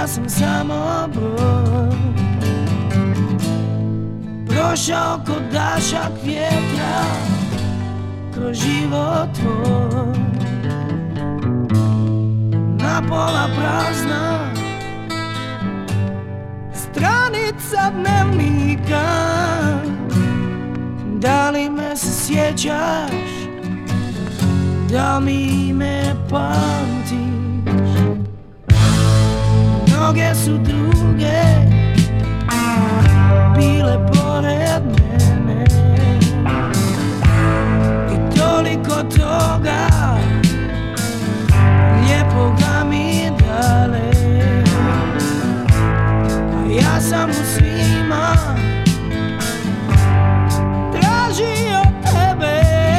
ja sam samo broj, prošao ko dašak vjetra kroz život tvoj. Na pola prazna stranica dnevnika, da li me se sjećaš, da li me pamtiš? Mnoge su druge bile pored mene i toliko toga lijepoga mi dale, a ja sam u svima tražio tebe.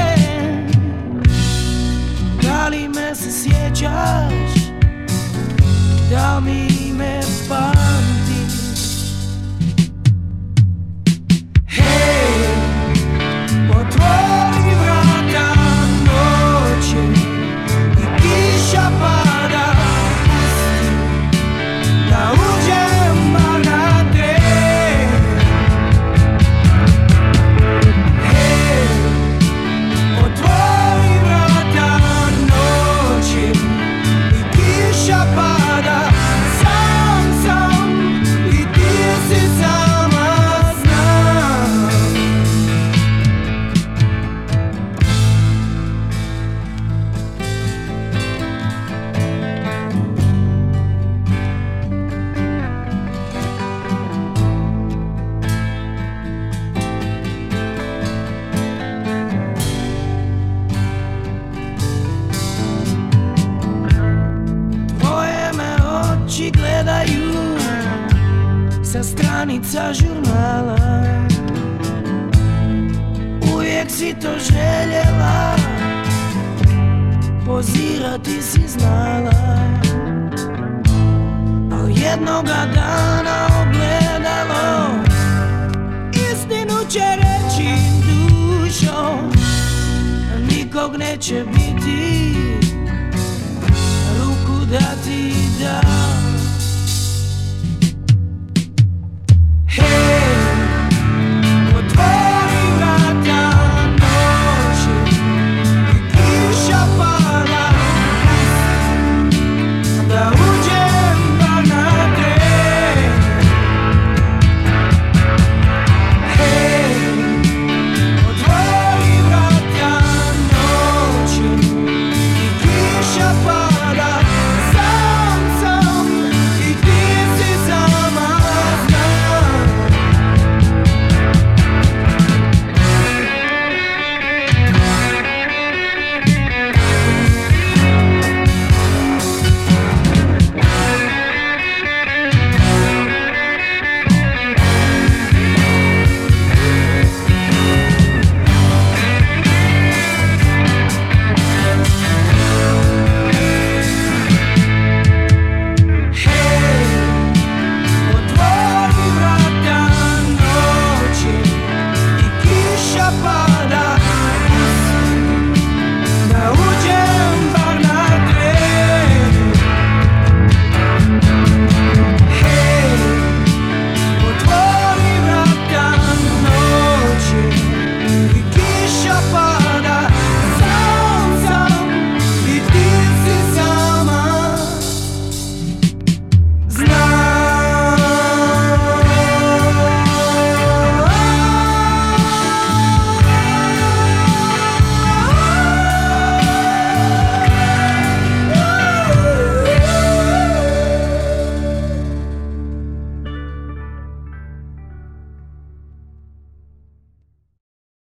Da li me se sjećaš, da mi me pamtiš? Hej, otvori vrata noći i kiša pada, pusti da uđem na tren. Hej, otvori vrata noći i kiša pada, sam i ti si sama, znam. Tvoje me oči gledaju sa stranica žurnala, uvijek si to željela, pozirati si znala, al jednoga dana ogledalo istinu će reći dušo, nikog neće biti, ruku da ti da.